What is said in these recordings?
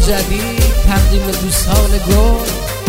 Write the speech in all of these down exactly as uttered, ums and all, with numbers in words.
جدید تقدیم دوستان گل.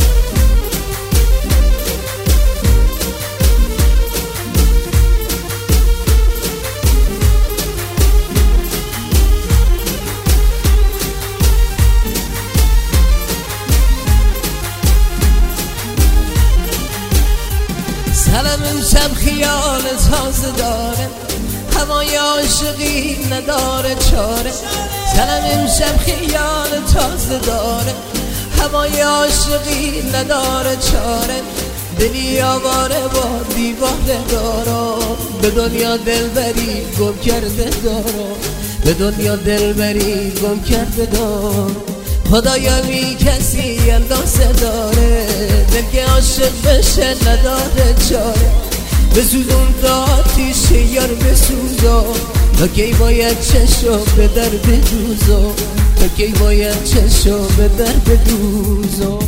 سلام امشب خیال تازه داره، هوای عاشقی نداره چاره. سلام امشب خیال تازه داره، هوای عاشقی نداره چاره. دلی آواره با دیواره دارم، به دنیا دلبری گم کرده دارم، به دنیا دلبری گم کرده دارم. خدایا می کسی اندازه داره، دل که عاشق بشه نداره چاره. بسوزون تا آتیش یار بسوزا، تا کی باید چشو به در بدوزا، تا کی باید چشو به در بدوزا.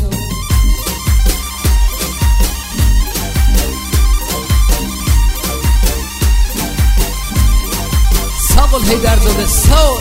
ساقل هیدر زاده ساق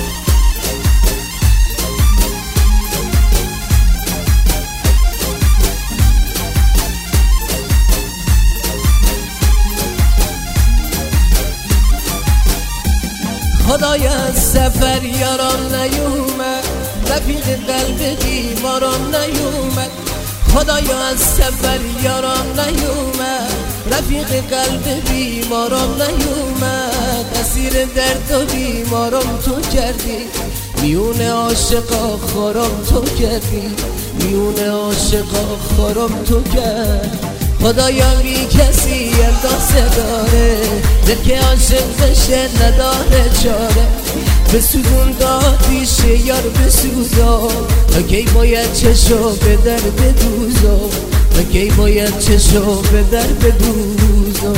خدایا از سفر یاران نیومد، رفیق قلب دیواران نیومد. خدایا از سفر یاران نیومد، رفیق قلب بیماران نیومد. اسیر درد و بیمارم تو کردی، میون عاشقا خارم تو کردی، میون عاشقا خارم تو کردی. خدایا بی کسی اندازه داره، دل که عاشق بشه نداره چاره. بسوزون دادیش یار بسوزا، تا کی باید چشو به در بدوزا، تا کی باید چشو به در بدوزا.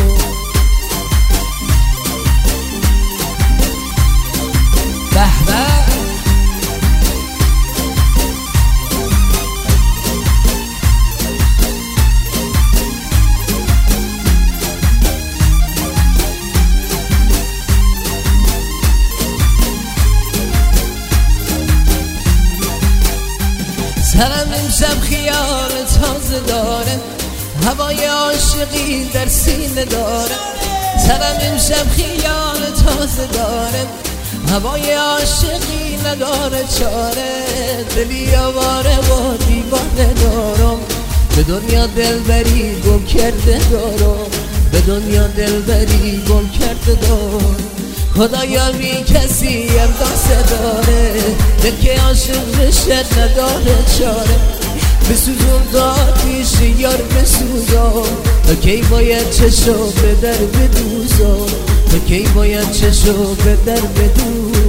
به به سلام امشب خیال تازه داره، هوای عاشقی در سینه داره. سلام امشب خیال تازه داره، هوای عاشقی نداره چاره. دلی آواره با دیواره دارم، به دنیا دلبری گم کرده دارم، به دنیا دلبری گم کرده دارم. خدایا بی کسی اندازه داره، دل که عاشق بشه نداره چاره. بسوزون تا آتیش یار بسوزا، تا کی باید چشو به در بدوزا، تا کی باید چشو به در بدوزا.